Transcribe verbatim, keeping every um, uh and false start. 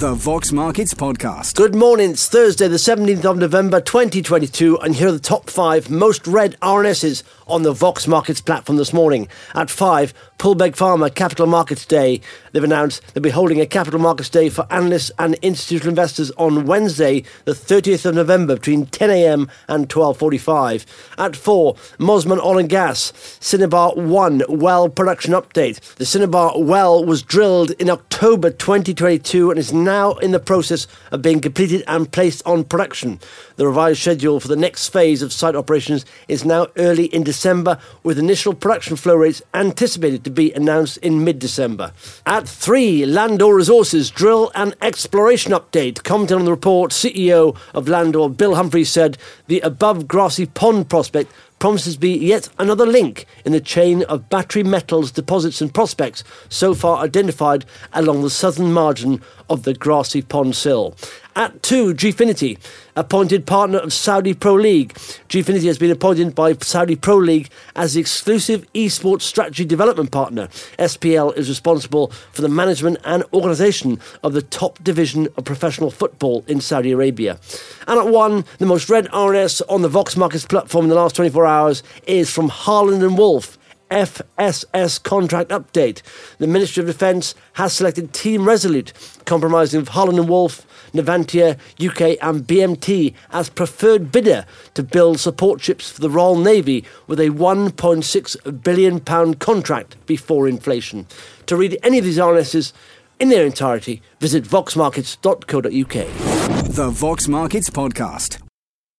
The Vox Markets Podcast. Good morning, it's Thursday the seventeenth of November twenty twenty-two, and here are the top five most read R N Ss on the Vox Markets platform this morning. At five, Poolbeg Pharma Capital Markets Day. They've announced they'll be holding a Capital Markets Day for analysts and institutional investors on Wednesday the thirtieth of November between ten a.m. and twelve forty-five. At four, Mosman Oil and Gas, Cinnabar one well production update. The Cinnabar well was drilled in October twenty twenty-two and is now in the process of being completed and placed on production. The revised schedule for the next phase of site operations is now early in December, with initial production flow rates anticipated to be announced in mid-December. At three, Landor Resources drill and exploration update. Commenting on the report, C E O of Landor, Bill Humphries, said the above Grassy Pond prospect promises to be yet another link in the chain of battery metals deposits and prospects so far identified along the southern margin of the Grassy Pond sill. At two, Gfinity, appointed partner of Saudi Pro League. Gfinity has been appointed by Saudi Pro League as the exclusive esports strategy development partner. S P L is responsible for the management and organisation of the top division of professional football in Saudi Arabia. And at one, the most read R N S on the Vox Markets platform in the last twenty-four hours is from Harland and Wolff. F S S contract update. The Ministry of Defence has selected Team Resolute, comprising of Harland and Wolff, Navantia U K and B M T as preferred bidder to build support ships for the Royal Navy with a one point six billion pounds contract before inflation. To read any of these R N Ss in their entirety, visit vox markets dot co dot uk. The Vox Markets Podcast.